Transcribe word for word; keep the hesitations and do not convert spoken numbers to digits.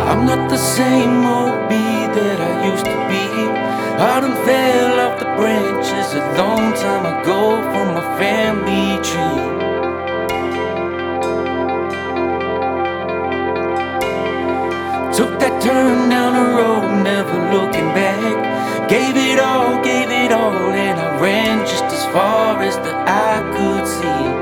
I'm not the same old me that I used to be. I done fell off the branches a long time ago from my family tree. Took that turn down the road, never looking back. Gave it all, gave it all, and I ran just as far as the eye could see.